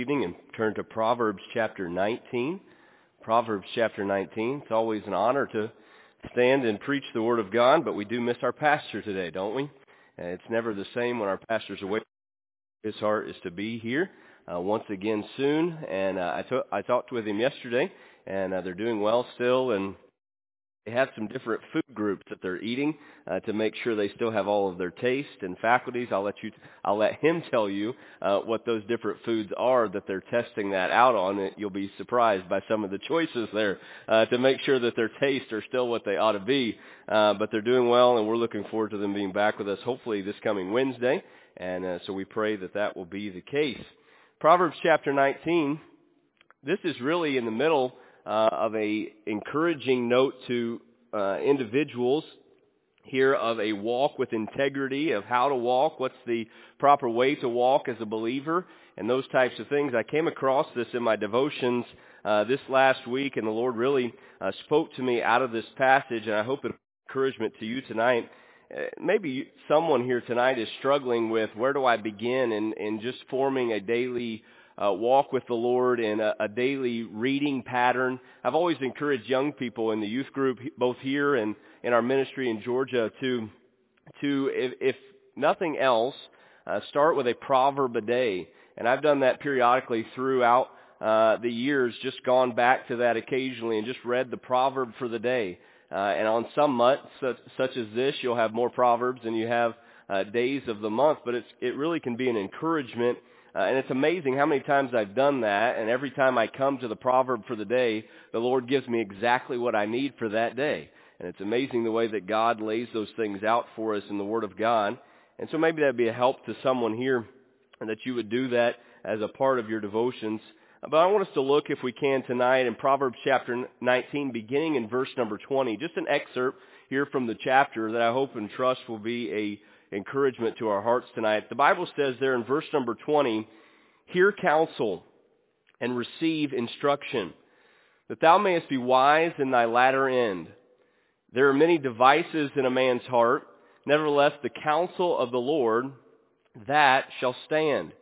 Evening and turn to Proverbs chapter 19. Proverbs chapter 19. It's always an honor to stand and preach the Word of God, but we do miss our pastor today, don't we? It's never the same when our pastor's away. His heart is to be here once again soon, and I talked with him yesterday, and they're doing well still, and they have some different food groups that they're eating to make sure they still have all of their taste and faculties. I'll let him tell you what those different foods are that they're testing that out on. You'll be surprised by some of the choices there to make sure that their tastes are still what they ought to be. But they're doing well, and we're looking forward to them being back with us hopefully this coming Wednesday. And so we pray that that will be the case. Proverbs chapter 19, this is really in the middle of a encouraging note to individuals here of a walk with integrity, of how to walk, what's the proper way to walk as a believer, and those types of things. I came across this in my devotions this last week, and the Lord really spoke to me out of this passage, and I hope it's encouragement to you tonight. Maybe someone here tonight is struggling with where do I begin in just forming a daily walk with the Lord in a daily reading pattern. I've always encouraged young people in the youth group, both here and in our ministry in Georgia, to if nothing else, start with a proverb a day. And I've done that periodically throughout the years, just gone back to that occasionally and just read the proverb for the day. And on some months, such as this, you'll have more proverbs than you have days of the month, but it really can be an encouragement. And it's amazing how many times I've done that, and every time I come to the proverb for the day, the Lord gives me exactly what I need for that day. And it's amazing the way that God lays those things out for us in the Word of God. And so maybe that'd be a help to someone here, and that you would do that as a part of your devotions. But I want us to look, if we can, tonight in Proverbs chapter 19, beginning in verse number 20. Just an excerpt here from the chapter that I hope and trust will be a encouragement to our hearts tonight. The Bible says there in verse number 20, "Hear counsel and receive instruction, that thou mayest be wise in thy latter end. There are many devices in a man's heart, nevertheless the counsel of the Lord, that shall stand.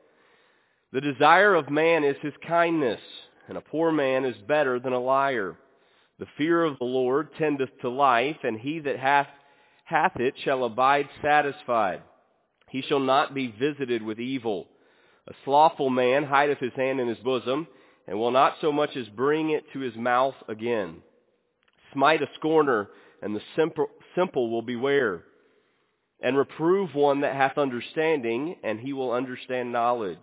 The desire of man is his kindness, and a poor man is better than a liar. The fear of the Lord tendeth to life, and he that hath it shall abide satisfied. He shall not be visited with evil. A slothful man hideth his hand in his bosom, and will not so much as bring it to his mouth again. Smite a scorner, and the simple will beware. And reprove one that hath understanding, and he will understand knowledge.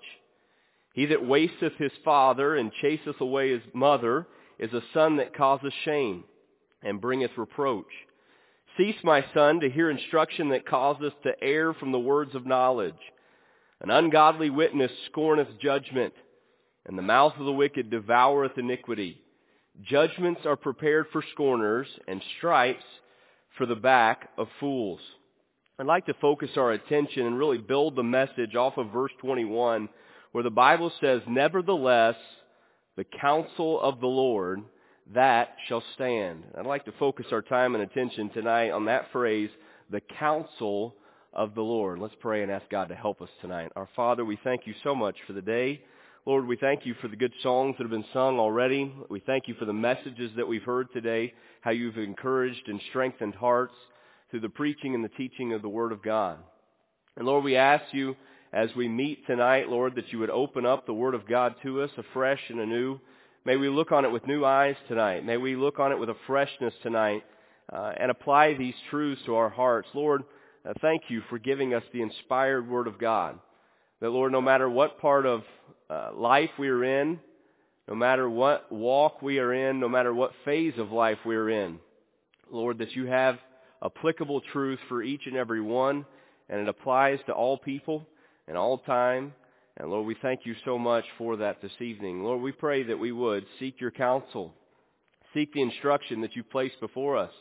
He that wasteth his father, and chaseth away his mother, is a son that causeth shame, and bringeth reproach. Cease, my son, to hear instruction that causeth to err from the words of knowledge. An ungodly witness scorneth judgment, and the mouth of the wicked devoureth iniquity. Judgments are prepared for scorners, and stripes for the back of fools." I'd like to focus our attention and really build the message off of verse 21, where the Bible says, "Nevertheless, the counsel of the Lord, that shall stand." I'd like to focus our time and attention tonight on that phrase, the counsel of the Lord. Let's pray and ask God to help us tonight. Our Father, we thank you so much for the day. Lord, we thank you for the good songs that have been sung already. We thank you for the messages that we've heard today, how you've encouraged and strengthened hearts through the preaching and the teaching of the Word of God. And Lord, we ask you as we meet tonight, Lord, that you would open up the Word of God to us afresh and anew. May we look on it with new eyes tonight. May we look on it with a freshness tonight and apply these truths to our hearts. Lord, thank you for giving us the inspired Word of God. That, Lord, no matter what part of life we are in, no matter what walk we are in, no matter what phase of life we are in, Lord, that you have applicable truth for each and every one, and it applies to all people and all time. And Lord, we thank you so much for that this evening. Lord, we pray that we would seek your counsel, seek the instruction that you placed before us.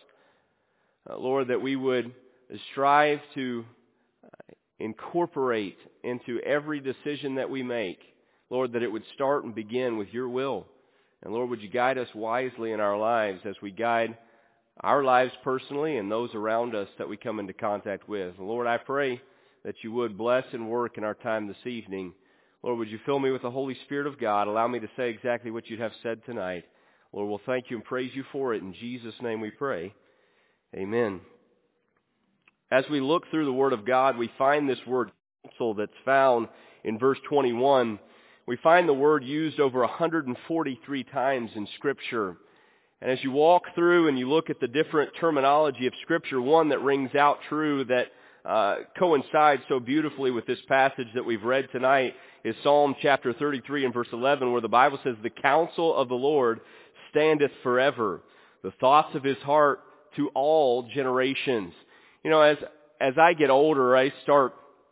Lord, that we would strive to incorporate into every decision that we make, Lord, that it would start and begin with your will. And Lord, would you guide us wisely in our lives as we guide our lives personally and those around us that we come into contact with. And Lord, I pray that you would bless and work in our time this evening. Lord, would you fill me with the Holy Spirit of God? Allow me to say exactly what you'd have said tonight. Lord, we'll thank you and praise you for it. In Jesus' name we pray. Amen. As we look through the Word of God, we find this word counsel that's found in verse 21. We find the word used over 143 times in Scripture. And as you walk through and you look at the different terminology of Scripture, one that rings out true that coincides so beautifully with this passage that we've read tonight is Psalm chapter 33 and verse 11, where the Bible says, "The counsel of the Lord standeth forever, the thoughts of his heart to all generations." You know, as I get older, I start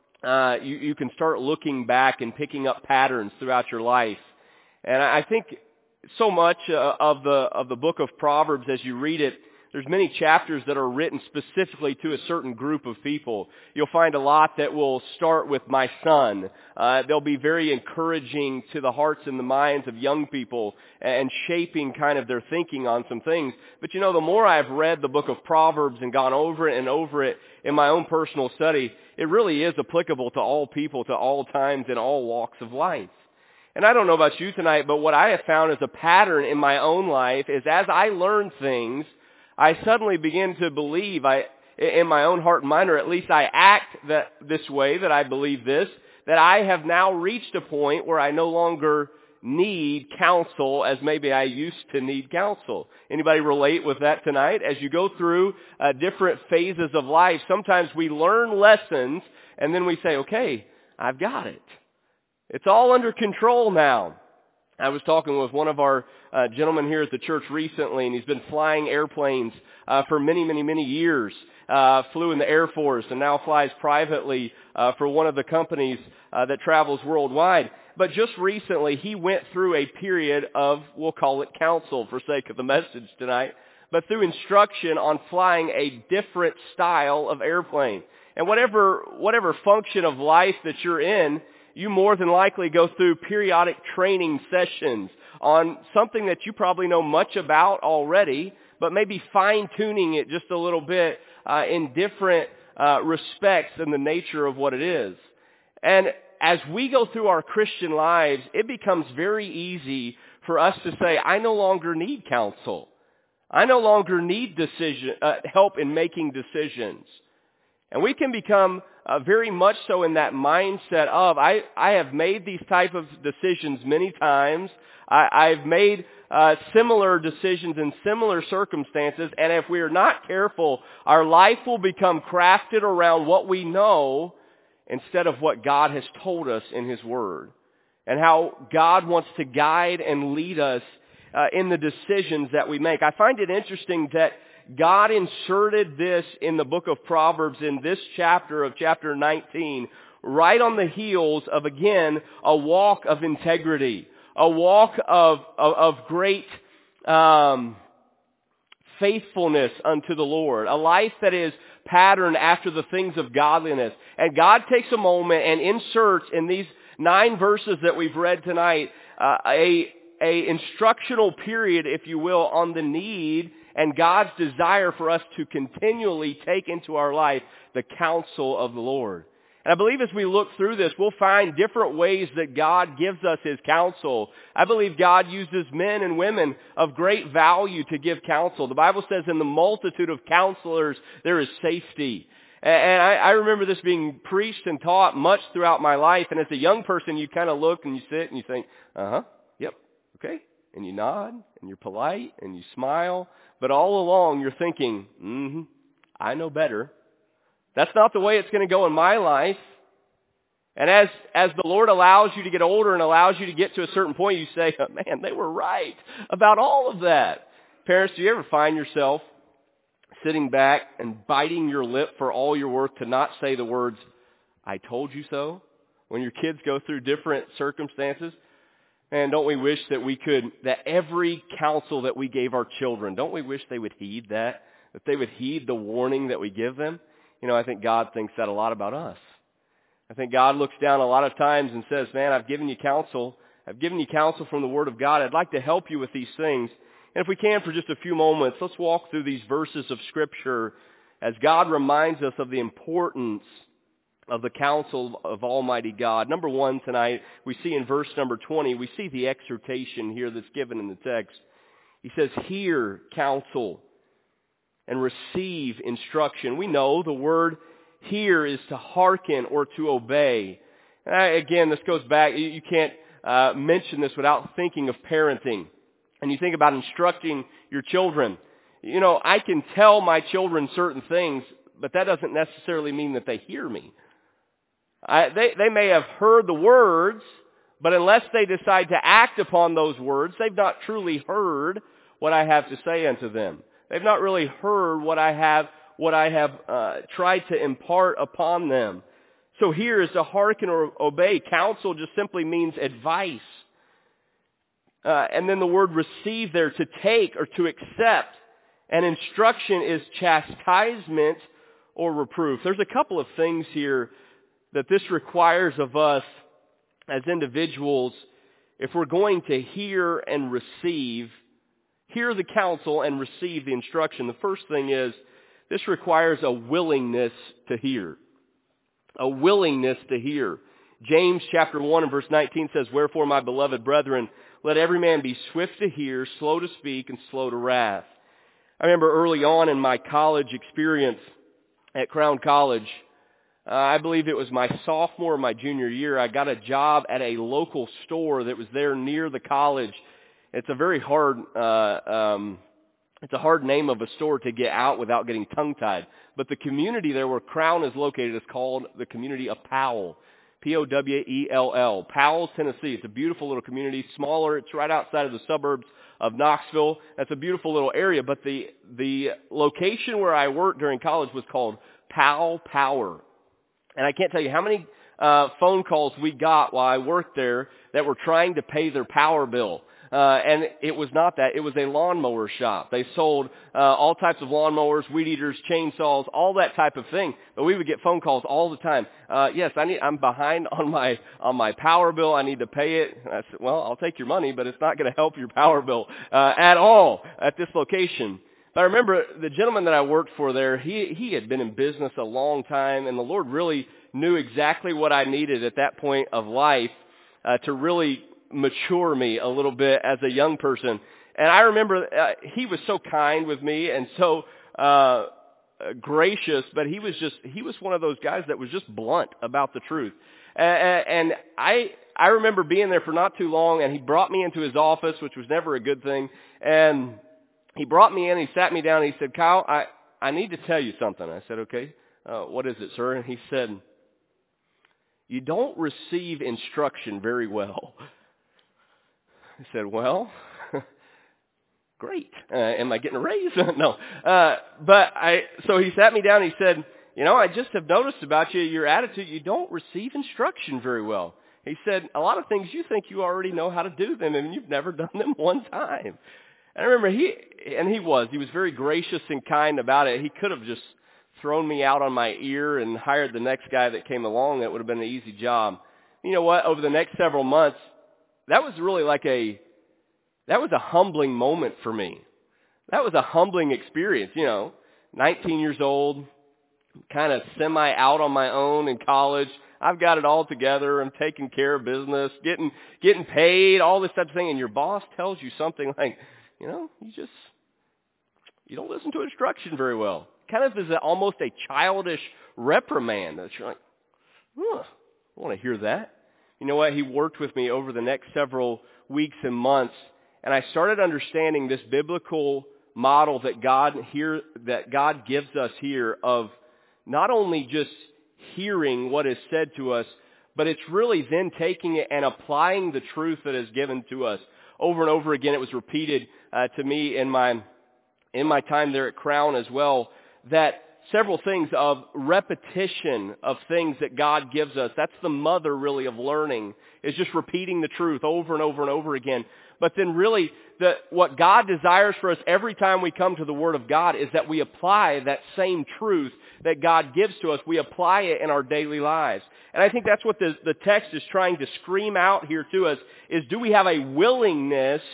you can start looking back and picking up patterns throughout your life. And I think so much of the book of Proverbs, as you read it, there's many chapters that are written specifically to a certain group of people. You'll find a lot that will start with "my son." They'll be very encouraging to the hearts and the minds of young people and shaping kind of their thinking on some things. But you know, the more I've read the book of Proverbs and gone over it and over it in my own personal study, it really is applicable to all people, to all times, and all walks of life. And I don't know about you tonight, but what I have found as a pattern in my own life is as I learn things, I suddenly begin to believe in my own heart and mind, or at least I act this way, that I believe this, that I have now reached a point where I no longer need counsel as maybe I used to need counsel. Anybody relate with that tonight? As you go through different phases of life, sometimes we learn lessons and then we say, okay, I've got it. It's all under control now. I was talking with one of our gentlemen here at the church recently, and he's been flying airplanes for many, many, many years. Flew in the Air Force and now flies privately for one of the companies that travels worldwide. But just recently, he went through a period of, we'll call it counsel for sake of the message tonight, but through instruction on flying a different style of airplane. And whatever function of life that you're in, you more than likely go through periodic training sessions on something that you probably know much about already, but maybe fine-tuning it just a little bit in different respects in the nature of what it is. And as we go through our Christian lives, it becomes very easy for us to say, I no longer need counsel. I no longer need help in making decisions. And we can become very much so in that mindset of, I have made these type of decisions many times. I've made similar decisions in similar circumstances. And if we are not careful, our life will become crafted around what we know instead of what God has told us in His Word. And how God wants to guide and lead us in the decisions that we make. I find it interesting that God inserted this in the book of Proverbs in this chapter of chapter 19, right on the heels of, again, a walk of integrity, a walk of great faithfulness unto the Lord, a life that is patterned after the things of godliness. And God takes a moment and inserts in these 9 verses that we've read tonight a instructional period, if you will, on the need and God's desire for us to continually take into our life the counsel of the Lord. And I believe as we look through this, we'll find different ways that God gives us His counsel. I believe God uses men and women of great value to give counsel. The Bible says in the multitude of counselors there is safety. And I remember this being preached and taught much throughout my life. And as a young person, you kind of look and you sit and you think, yep, okay. And you nod and you're polite and you smile. But all along you're thinking, I know better. That's not the way it's going to go in my life. And as the Lord allows you to get older and allows you to get to a certain point, you say, man, they were right about all of that. Parents, do you ever find yourself sitting back and biting your lip for all you're worth to not say the words, I told you so, when your kids go through different circumstances? And don't we wish that every counsel that we gave our children, don't we wish they would heed that they would heed the warning that we give them? You know, I think God thinks that a lot about us. I think God looks down a lot of times and says, man, I've given you counsel. I've given you counsel from the Word of God. I'd like to help you with these things. And if we can for just a few moments, let's walk through these verses of Scripture as God reminds us of the importance of the counsel of Almighty God. Number one tonight, we see in verse number 20, we see the exhortation here that's given in the text. He says, hear counsel and receive instruction. We know the word hear is to hearken or to obey. Again, this goes back, you can't mention this without thinking of parenting. And you think about instructing your children. You know, I can tell my children certain things, but that doesn't necessarily mean that they hear me. They may have heard the words, but unless they decide to act upon those words, they've not truly heard what I have to say unto them. They've not really heard what I have tried to impart upon them. So here is to hearken or obey. Counsel just simply means advice. And then the word receive there, to take or to accept. And instruction is chastisement or reproof. There's a couple of things here that this requires of us as individuals if we're going to hear and receive, hear the counsel and receive the instruction. The first thing is this requires a willingness to hear. A willingness to hear. James chapter 1 and verse 19 says, wherefore, my beloved brethren, let every man be swift to hear, slow to speak, and slow to wrath. I remember early on in my college experience at Crown College, I believe it was my sophomore or my junior year, I got a job at a local store that was there near the college. It's a very hard, it's a hard name of a store to get out without getting tongue-tied. But the community there where Crown is located is called the community of Powell. Powell. Powell, Tennessee. It's a beautiful little community, smaller. It's right outside of the suburbs of Knoxville. That's a beautiful little area. But the location where I worked during college was called Powell Power. And I can't tell you how many phone calls we got while I worked there that were trying to pay their power bill. And it was not that. It was a lawnmower shop. They sold all types of lawnmowers, weed eaters, chainsaws, all that type of thing. But we would get phone calls all the time. Yes, I'm behind on my power bill. I need to pay it. And I said, well, I'll take your money, but it's not going to help your power bill at all at this location. But I remember the gentleman that I worked for there, he had been in business a long time, and the Lord really knew exactly what I needed at that point of life to really mature me a little bit as a young person. And I remember he was so kind with me and so gracious, but he was one of those guys that was just blunt about the truth. And I remember being there for not too long, and he brought me into his office, which was never a good thing. And he brought me in, he sat me down, and he said, Kyle, I need to tell you something. I said, okay, what is it, sir? And he said, you don't receive instruction very well. I said, well, great. Am I getting a raise? No. So he sat me down and he said, you know, I just have noticed about you, your attitude, you don't receive instruction very well. He said, a lot of things you think you already know how to do them, and you've never done them one time. And I remember he was very gracious and kind about it. He could have just thrown me out on my ear and hired the next guy that came along. That would have been an easy job. You know what? Over the next several months, that was really that was a humbling moment for me. That was a humbling experience, 19 years old, kind of semi out on my own in college. I've got it all together. I'm taking care of business, getting paid, all this type of thing. And your boss tells you something like, you don't listen to instruction very well. Kind of is almost a childish reprimand. That you're like, I want to hear that. You know what? He worked with me over the next several weeks and months, and I started understanding this biblical model that God gives us here of not only just hearing what is said to us, but it's really then taking it and applying the truth that is given to us. Over and over again, it was repeated to me in my time there at Crown as well, that several things of repetition of things that God gives us. That's the mother really of learning, is just repeating the truth over and over and over again. But then really what God desires for us every time we come to the Word of God is that we apply that same truth that God gives to us. We apply it in our daily lives. And I think that's what the text is trying to scream out here to us, is do we have a willingness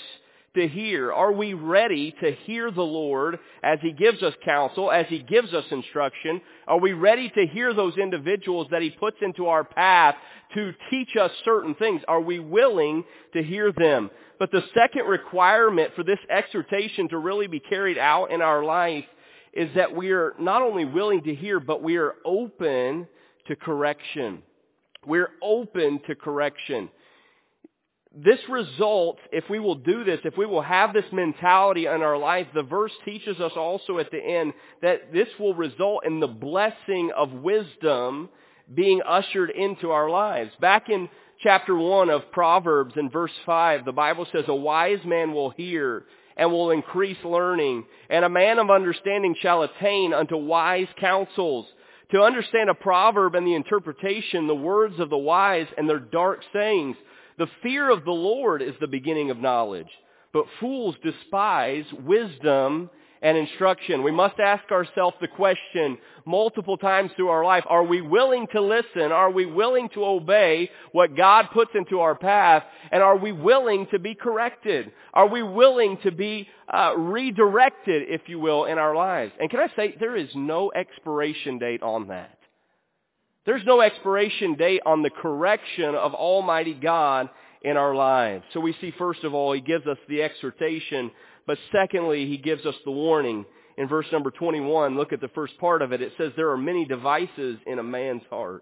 to hear? Are we ready to hear the Lord as He gives us counsel, as He gives us instruction? Are we ready to hear those individuals that He puts into our path to teach us certain things? Are we willing to hear them? But the second requirement for this exhortation to really be carried out in our life is that we are not only willing to hear, but we are open to correction. We're open to correction. This results, if we will do this, if we will have this mentality in our life, the verse teaches us also at the end that this will result in the blessing of wisdom being ushered into our lives. Back in chapter 1 of Proverbs in verse 5, the Bible says, "A wise man will hear and will increase learning, and a man of understanding shall attain unto wise counsels." To understand a proverb and the interpretation, the words of the wise and their dark sayings, the fear of the Lord is the beginning of knowledge, but fools despise wisdom and instruction. We must ask ourselves the question multiple times through our life, are we willing to listen? Are we willing to obey what God puts into our path? And are we willing to be corrected? Are we willing to be redirected, if you will, in our lives? And can I say, there is no expiration date on that. There's no expiration date on the correction of Almighty God in our lives. So we see, first of all, He gives us the exhortation, but secondly, He gives us the warning. In verse number 21, look at the first part of it. It says, "There are many devices in a man's heart."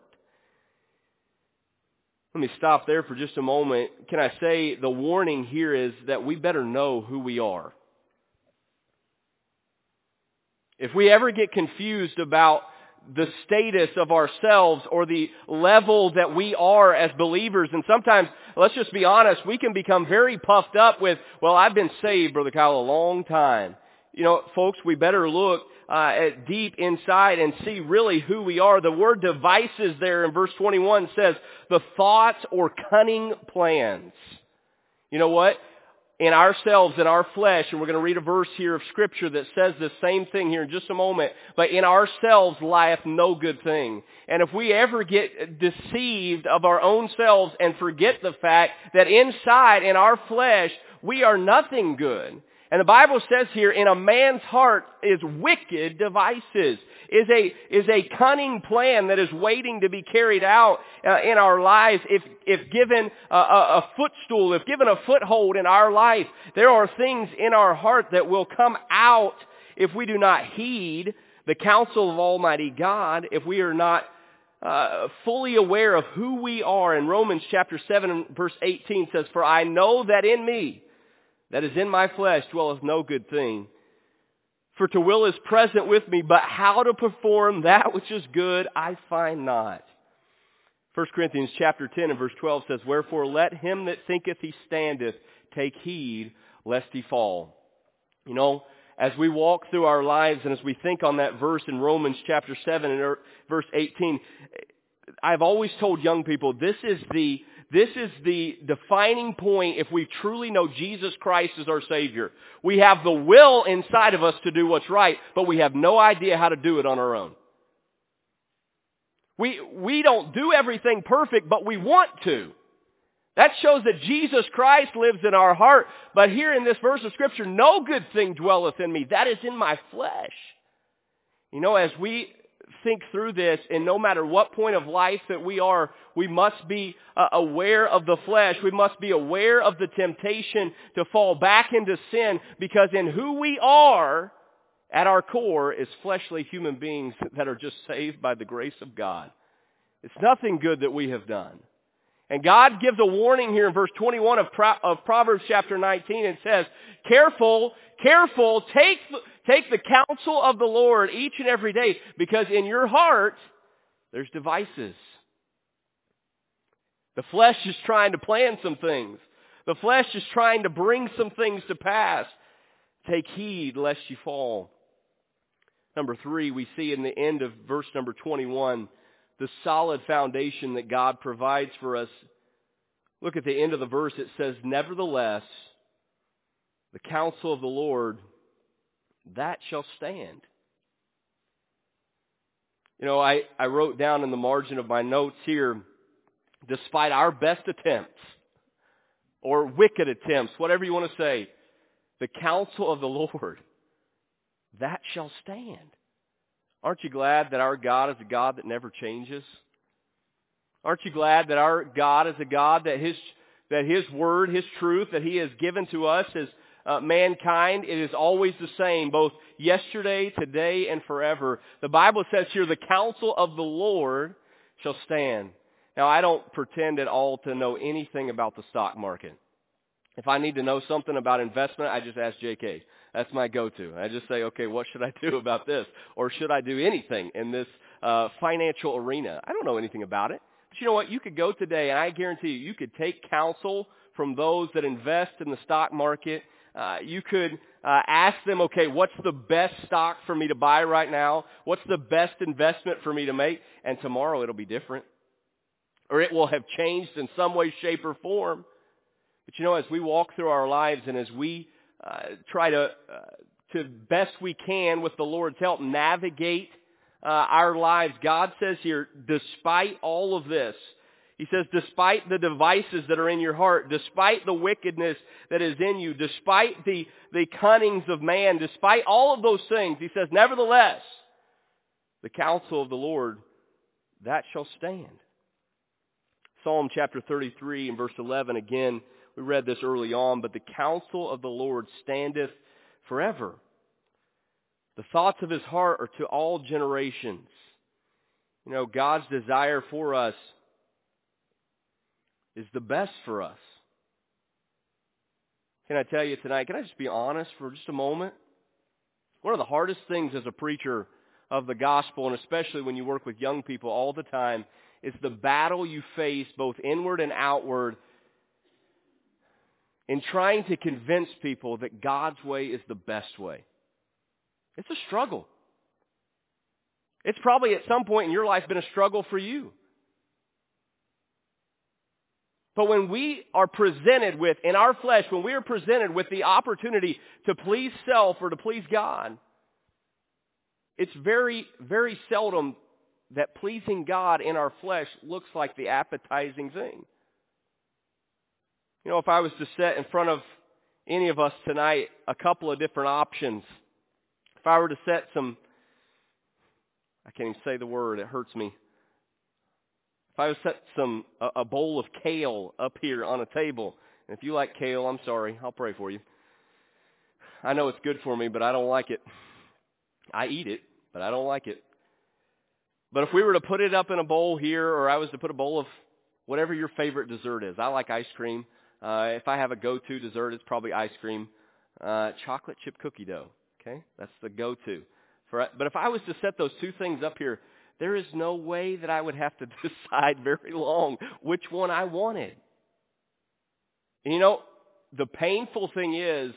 Let me stop there for just a moment. Can I say the warning here is that we better know who we are. If we ever get confused about the status of ourselves or the level that we are as believers, and sometimes, let's just be honest, we can become very puffed up with, well, I've been saved, Brother Kyle, a long time. You know, folks, we better look at deep inside and see really who we are. The word devices there in verse 21 says the thoughts or cunning plans. You know what? In ourselves, in our flesh, and we're going to read a verse here of Scripture that says the same thing here in just a moment, but in ourselves lieth no good thing. And if we ever get deceived of our own selves and forget the fact that inside, in our flesh, we are nothing good. And the Bible says here, in a man's heart is wicked devices, is a cunning plan that is waiting to be carried out in our lives. If given a footstool, if given a foothold in our life, there are things in our heart that will come out if we do not heed the counsel of Almighty God, if we are not fully aware of who we are. In Romans chapter 7 verse 18 says, "For I know that in me, that is in my flesh, dwelleth no good thing. For to will is present with me, but how to perform that which is good I find not." 1 Corinthians chapter 10 and verse 12 says, "Wherefore let him that thinketh he standeth take heed lest he fall." You know, as we walk through our lives and as we think on that verse in Romans chapter 7 and verse 18, I've always told young people, this is the defining point if we truly know Jesus Christ as our Savior. We have the will inside of us to do what's right, but we have no idea how to do it on our own. We don't do everything perfect, but we want to. That shows that Jesus Christ lives in our heart. But here in this verse of Scripture, no good thing dwelleth in me. That is in my flesh. You know, as we think through this, and no matter what point of life that we are, we must be aware of the flesh. We must be aware of the temptation to fall back into sin, because in who we are, at our core, is fleshly human beings that are just saved by the grace of God. It's nothing good that we have done. And God gives a warning here in verse 21 of Proverbs chapter 19. It says, careful, take the counsel of the Lord each and every day, because in your heart, there's devices. The flesh is trying to plan some things. The flesh is trying to bring some things to pass. Take heed lest you fall. Number 3, we see in the end of verse number 21, the solid foundation that God provides for us. Look at the end of the verse. It says, nevertheless, the counsel of the Lord, that shall stand. You know, I wrote down in the margin of my notes here, despite our best attempts, or wicked attempts, whatever you want to say, The counsel of the Lord, that shall stand. Aren't you glad that our God is a God that never changes? Aren't you glad that our God is a God that His Word, His truth that He has given to us as mankind, it is always the same, both yesterday, today, and forever. The Bible says here, the counsel of the Lord shall stand. Now, I don't pretend at all to know anything about the stock market. If I need to know something about investment, I just ask J.K. That's my go-to. I just say, okay, what should I do about this? Or should I do anything in this financial arena? I don't know anything about it. But you know what? You could go today, and I guarantee you could take counsel from those that invest in the stock market. You could ask them, okay, what's the best stock for me to buy right now? What's the best investment for me to make? And tomorrow it'll be different. Or it will have changed in some way, shape, or form. But you know, as we walk through our lives and as we try to best we can with the Lord's help navigate our lives, God says here, despite all of this, He says, despite the devices that are in your heart, despite the wickedness that is in you, despite the cunnings of man, despite all of those things, He says, nevertheless, the counsel of the Lord, that shall stand. Psalm chapter 33 and verse 11, again, we read this early on, but the counsel of the Lord standeth forever. The thoughts of His heart are to all generations. You know, God's desire for us is the best for us. Can I tell you tonight, can I just be honest for just a moment? One of the hardest things as a preacher of the gospel, and especially when you work with young people all the time, is the battle you face both inward and outward in trying to convince people that God's way is the best way. It's a struggle. It's probably at some point in your life been a struggle for you. But when we are presented with, in our flesh, when we are presented with the opportunity to please self or to please God, it's very, very seldom that pleasing God in our flesh looks like the appetizing thing. You know, if I was to set in front of any of us tonight a couple of different options, if I were to set I can't even say the word, it hurts me. If I was to set a bowl of kale up here on a table, and if you like kale, I'm sorry, I'll pray for you. I know it's good for me, but I don't like it. I eat it, but I don't like it. But if we were to put it up in a bowl here, or I was to put a bowl of whatever your favorite dessert is. I like ice cream. If I have a go-to dessert, it's probably ice cream. Chocolate chip cookie dough. Okay? That's the go-to. But if I was to set those two things up here, there is no way that I would have to decide very long which one I wanted. And you know, the painful thing is,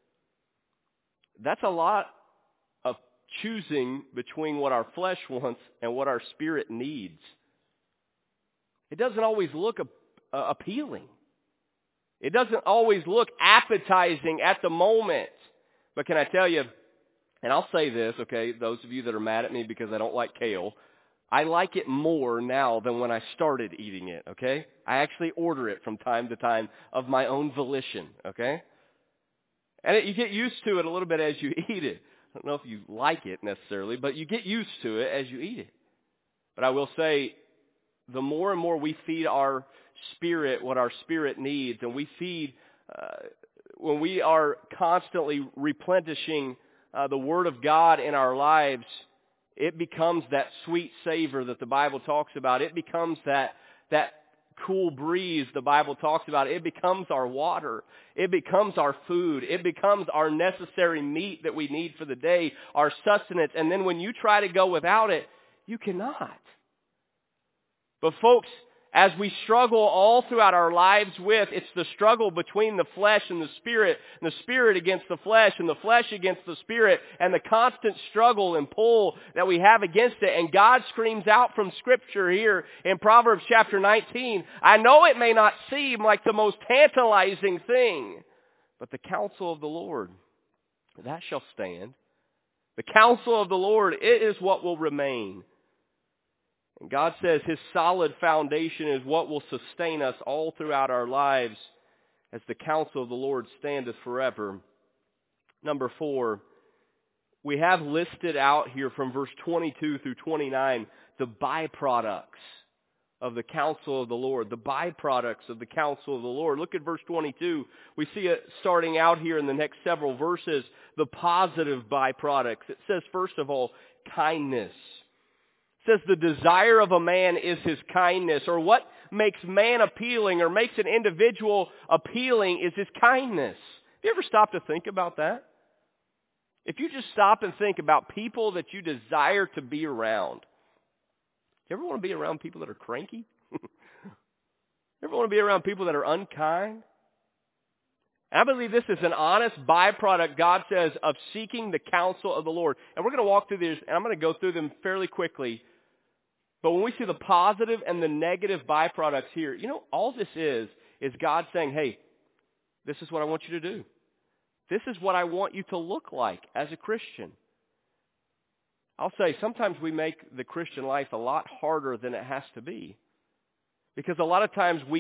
that's a lot of choosing between what our flesh wants and what our spirit needs. It doesn't always look appealing. It doesn't always look appetizing at the moment. But can I tell you, and I'll say this, okay, those of you that are mad at me because I don't like kale, I like it more now than when I started eating it, okay? I actually order it from time to time of my own volition, okay? And you get used to it a little bit as you eat it. I don't know if you like it necessarily, but you get used to it as you eat it. But I will say, the more and more we feed our spirit what our spirit needs, and we feed, when we are constantly replenishing the Word of God in our lives, it becomes that sweet savor that the Bible talks about. It becomes that cool breeze the Bible talks about. It becomes our water. It becomes our food. It becomes our necessary meat that we need for the day, our sustenance. And then when you try to go without it, you cannot. But folks, as we struggle all throughout our lives with, it's the struggle between the flesh and the spirit against the flesh, and the flesh against the spirit, and the constant struggle and pull that we have against it. And God screams out from Scripture here in Proverbs chapter 19, I know it may not seem like the most tantalizing thing, but the counsel of the Lord, that shall stand. The counsel of the Lord, it is what will remain. And God says His solid foundation is what will sustain us all throughout our lives, as the counsel of the Lord standeth forever. Number 4, we have listed out here from verse 22 through 29 the byproducts of the counsel of the Lord. The byproducts of the counsel of the Lord. Look at verse 22. We see it starting out here in the next several verses, the positive byproducts. It says, first of all, kindness. It says the desire of a man is his kindness, or what makes man appealing or makes an individual appealing is his kindness. Have you ever stopped to think about that? If you just stop and think about people that you desire to be around, you ever want to be around people that are cranky? You ever want to be around people that are unkind? And I believe this is an honest byproduct, God says, of seeking the counsel of the Lord. And we're going to walk through these, and I'm going to go through them fairly quickly. But when we see the positive and the negative byproducts here, you know, all this is God saying, hey, this is what I want you to do. This is what I want you to look like as a Christian. I'll say sometimes we make the Christian life a lot harder than it has to be. Because a lot of times we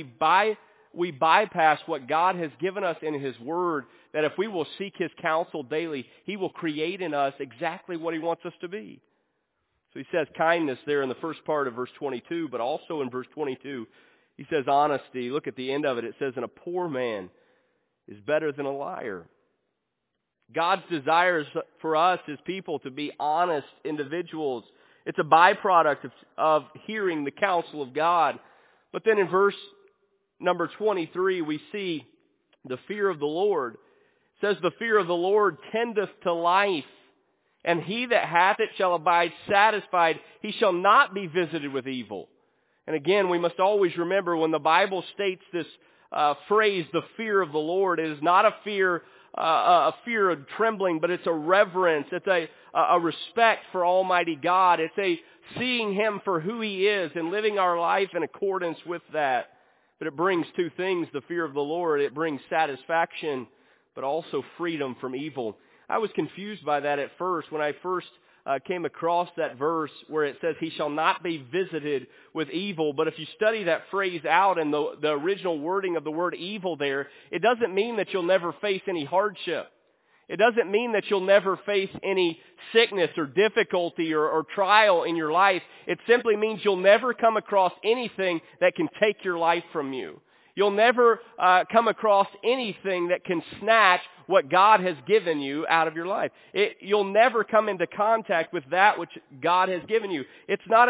bypass what God has given us in His Word, that if we will seek His counsel daily, He will create in us exactly what He wants us to be. So He says kindness there in the first part of verse 22, but also in verse 22, He says honesty. Look at the end of it. It says, and a poor man is better than a liar. God's desires for us as people to be honest individuals. It's a byproduct of hearing the counsel of God. But then in verse number 23, we see the fear of the Lord. It says, the fear of the Lord tendeth to life, and he that hath it shall abide satisfied. He shall not be visited with evil. And again, we must always remember when the Bible states this phrase, the fear of the Lord, it is not a fear of trembling, but it's a reverence. It's a respect for Almighty God. It's a seeing Him for who He is and living our life in accordance with that. But it brings two things, the fear of the Lord. It brings satisfaction, but also freedom from evil. I was confused by that at first when I first came across that verse where it says, he shall not be visited with evil. But if you study that phrase out and the original wording of the word evil there, it doesn't mean that you'll never face any hardship. It doesn't mean that you'll never face any sickness or difficulty or trial in your life. It simply means you'll never come across anything that can take your life from you. You'll never come across anything that can snatch what God has given you out of your life. You'll never come into contact with that which God has given you. It's not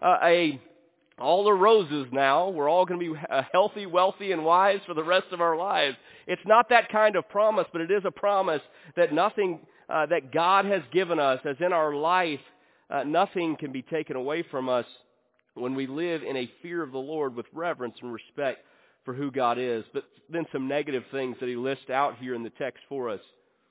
all the roses now. We're all going to be healthy, wealthy, and wise for the rest of our lives. It's not that kind of promise, but it is a promise that nothing that God has given us, as in our life, nothing can be taken away from us when we live in a fear of the Lord with reverence and respect for who God is. But then some negative things that he lists out here in the text for us.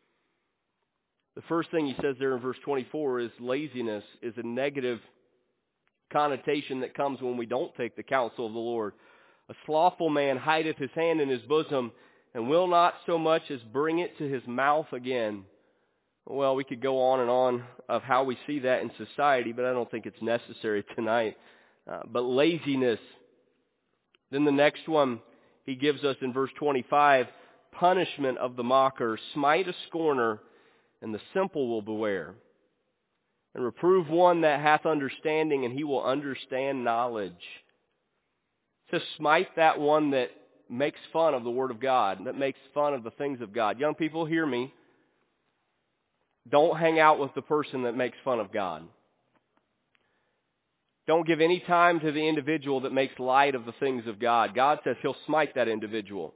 The first thing he says there in verse 24 is laziness is a negative connotation that comes when we don't take the counsel of the Lord. A slothful man hideth his hand in his bosom and will not so much as bring it to his mouth again. Well, we could go on and on of how we see that in society, but I don't think it's necessary tonight. But laziness. Then the next one he gives us in verse 25, punishment of the mocker. Smite a scorner, and the simple will beware. And reprove one that hath understanding, and he will understand knowledge. To smite that one that makes fun of the Word of God, that makes fun of the things of God. Young people, hear me. Don't hang out with the person that makes fun of God. Don't give any time to the individual that makes light of the things of God. God says he'll smite that individual.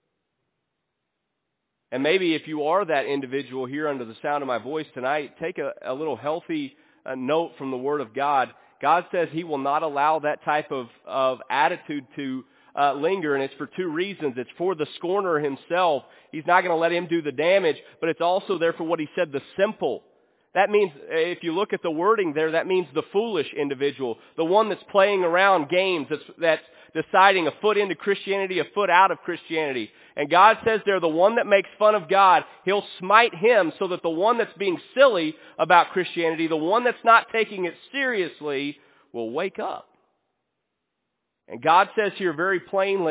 And maybe if you are that individual here under the sound of my voice tonight, take a little healthy note from the Word of God. God says he will not allow that type of attitude to linger, and it's for two reasons. It's for the scorner himself. He's not going to let him do the damage, but it's also there for what he said, the simple. That means, if you look at the wording there, that means the foolish individual, the one that's playing around games, that's deciding a foot into Christianity, a foot out of Christianity. And God says there, the one that makes fun of God, he'll smite him so that the one that's being silly about Christianity, the one that's not taking it seriously, will wake up. And God says here very plainly,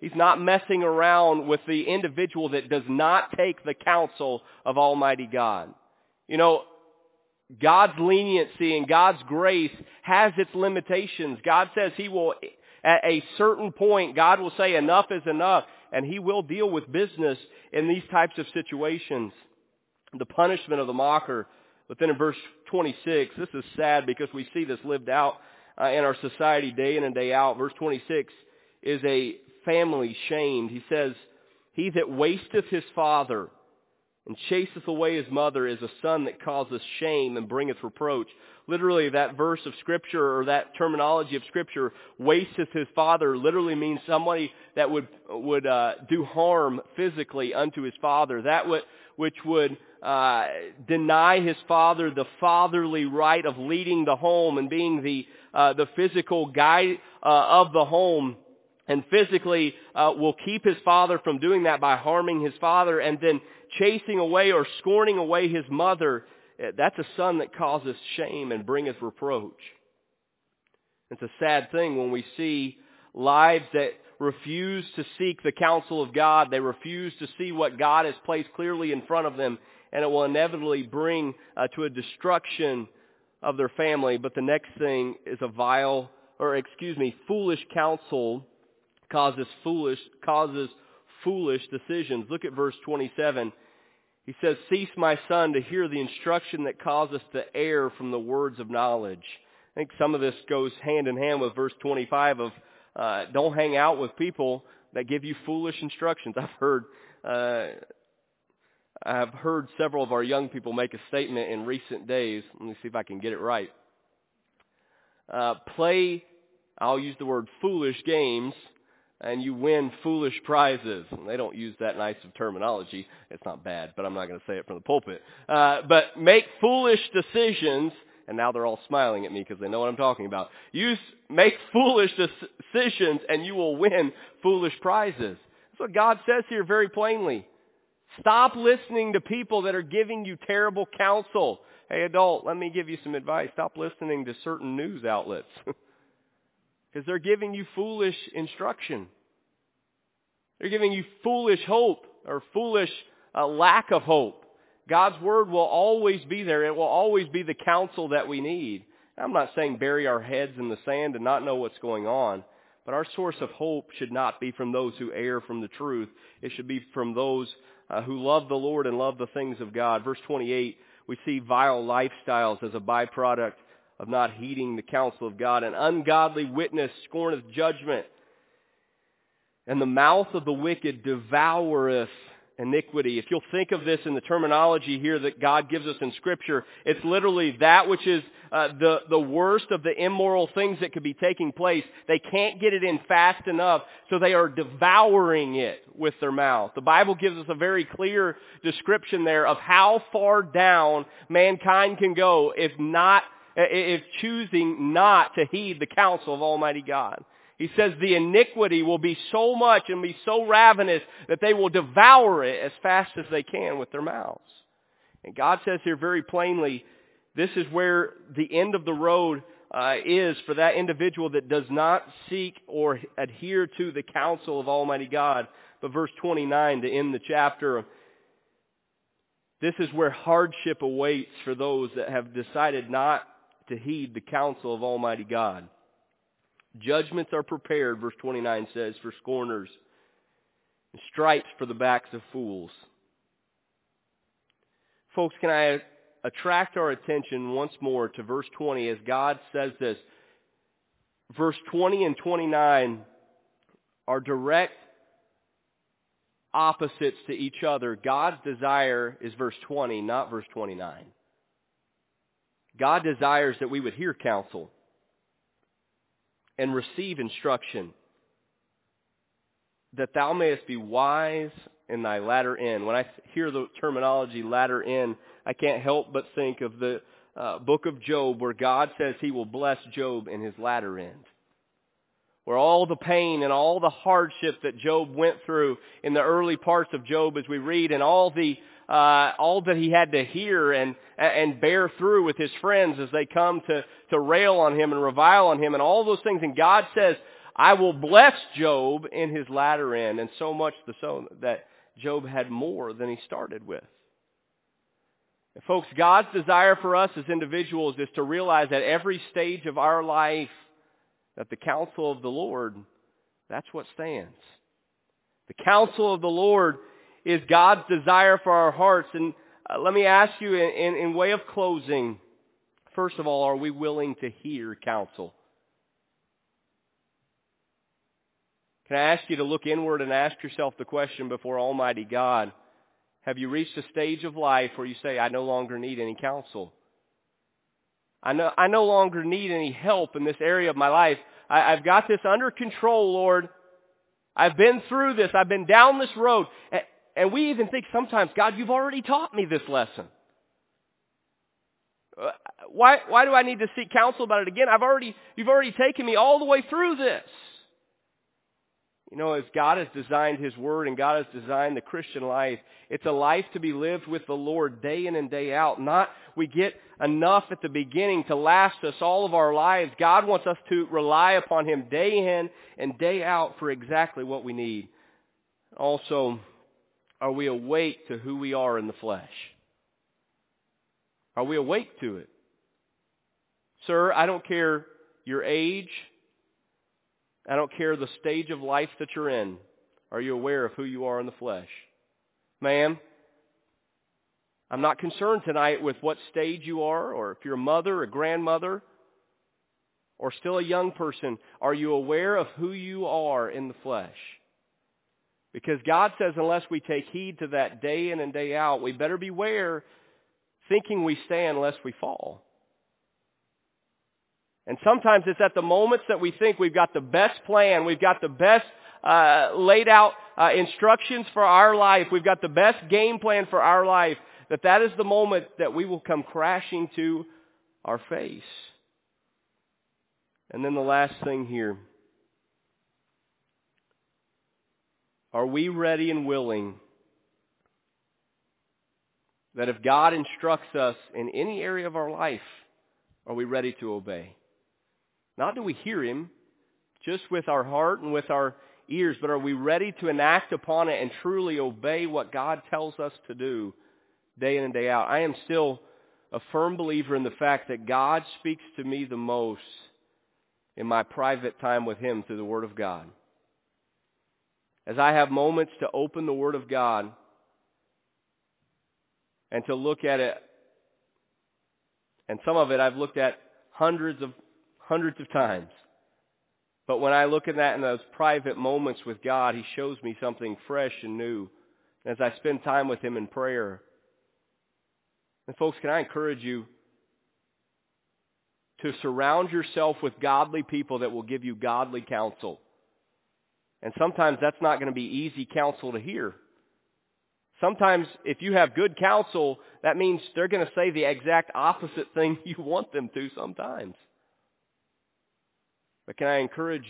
He's not messing around with the individual that does not take the counsel of Almighty God. You know, God's leniency and God's grace has its limitations. God says He will, at a certain point, God will say enough is enough, and He will deal with business in these types of situations. The punishment of the mocker. But then in verse 26, this is sad because we see this lived out in our society day in and day out. Verse 26 is a family shamed. He says, "He that wasteth his father and chaseth away his mother is a son that causeth shame and bringeth reproach." Literally, that verse of Scripture, or that terminology of Scripture, wasteth his father, literally means somebody that would do harm physically unto his father. That which would deny his father the fatherly right of leading the home and being the physical guide of the home, and physically will keep his father from doing that by harming his father, and then chasing away or scorning away his mother. That's a son that causes shame and bringeth reproach. It's a sad thing when we see lives that refuse to seek the counsel of God. They refuse to see what God has placed clearly in front of them, and it will inevitably bring to a destruction of their family. But the next thing is foolish counsel causes foolish decisions. Look at verse 27. He says, "Cease, my son, to hear the instruction that causeth to err from the words of knowledge." I think some of this goes hand in hand with verse 25 of don't hang out with people that give you foolish instructions. I've heard several of our young people make a statement in recent days. Let me see if I can get it right. Play, I'll use the word foolish games, and you win foolish prizes. And they don't use that nice of terminology. It's not bad, but I'm not going to say it from the pulpit. But make foolish decisions, and now they're all smiling at me because they know what I'm talking about. Make foolish decisions, and you will win foolish prizes. That's what God says here very plainly. Stop listening to people that are giving you terrible counsel. Hey, adult, let me give you some advice. Stop listening to certain news outlets. Because they're giving you foolish instruction. They're giving you foolish hope or foolish lack of hope. God's Word will always be there. It will always be the counsel that we need. I'm not saying bury our heads in the sand and not know what's going on. But our source of hope should not be from those who err from the truth. It should be from those who love the Lord and love the things of God. Verse 28, we see vile lifestyles as a byproduct of not heeding the counsel of God. An ungodly witness scorneth judgment, and the mouth of the wicked devoureth iniquity. If you'll think of this in the terminology here that God gives us in Scripture, it's literally that which is the worst of the immoral things that could be taking place. They can't get it in fast enough, so they are devouring it with their mouth. The Bible gives us a very clear description there of how far down mankind can go if choosing not to heed the counsel of Almighty God. He says the iniquity will be so much and be so ravenous that they will devour it as fast as they can with their mouths. And God says here very plainly, this is where the end of the road is for that individual that does not seek or adhere to the counsel of Almighty God. But verse 29 to end the chapter, this is where hardship awaits for those that have decided not to heed the counsel of Almighty God. Judgments are prepared, verse 29 says, for scorners, and stripes for the backs of fools. Folks, can I attract our attention once more to verse 20 as God says this? Verse 20 and 29 are direct opposites to each other. God's desire is verse 20, not verse 29. God desires that we would hear counsel and receive instruction, that thou mayest be wise in thy latter end. When I hear the terminology latter end, I can't help but think of the book of Job, where God says He will bless Job in his latter end. Where all the pain and all the hardship that Job went through in the early parts of Job, as we read, and all that he had to hear and bear through with his friends as they come to rail on him and revile on him and all those things. And God says, I will bless Job in his latter end, and so much so that Job had more than he started with. And folks, God's desire for us as individuals is to realize at every stage of our life that the counsel of the Lord, that's what stands. The counsel of the Lord is God's desire for our hearts. And let me ask you in way of closing, first of all, are we willing to hear counsel? Can I ask you to look inward and ask yourself the question before Almighty God, have you reached a stage of life where you say, I no longer need any counsel? I no longer need any help in this area of my life. I've got this under control, Lord. I've been through this. I've been down this road. And we even think sometimes, God, you've already taught me this lesson. Why do I need to seek counsel about it again? You've already taken me all the way through this. You know, as God has designed His Word and God has designed the Christian life, it's a life to be lived with the Lord day in and day out. Not we get enough at the beginning to last us all of our lives. God wants us to rely upon Him day in and day out for exactly what we need. Also, are we awake to who we are in the flesh? Are we awake to it? Sir, I don't care your age. I don't care the stage of life that you're in. Are you aware of who you are in the flesh? Ma'am, I'm not concerned tonight with what stage you are, or if you're a mother, a grandmother, or still a young person. Are you aware of who you are in the flesh? Because God says unless we take heed to that day in and day out, we better beware thinking we stand lest we fall. And sometimes it's at the moments that we think we've got the best plan, we've got the best laid out instructions for our life, we've got the best game plan for our life, that is the moment that we will come crashing to our face. And then the last thing here. Are we ready and willing that if God instructs us in any area of our life, are we ready to obey? Not do we hear Him just with our heart and with our ears, but are we ready to enact upon it and truly obey what God tells us to do day in and day out? I am still a firm believer in the fact that God speaks to me the most in my private time with Him through the Word of God. As I have moments to open the Word of God and to look at it, and some of it I've looked at hundreds of times. But when I look at that in those private moments with God, He shows me something fresh and new. As I spend time with Him in prayer. And folks, can I encourage you to surround yourself with godly people that will give you godly counsel. And sometimes that's not going to be easy counsel to hear. Sometimes if you have good counsel, that means they're going to say the exact opposite thing you want them to sometimes. But can I encourage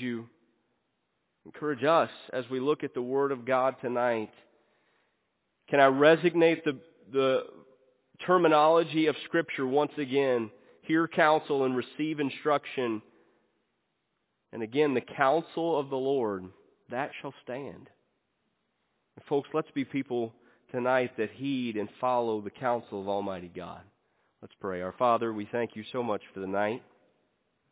us as we look at the Word of God tonight? Can I resonate the terminology of Scripture once again? Hear counsel and receive instruction. And again, the counsel of the Lord, that shall stand. And folks, let's be people tonight that heed and follow the counsel of Almighty God. Let's pray. Our Father, we thank You so much for the night.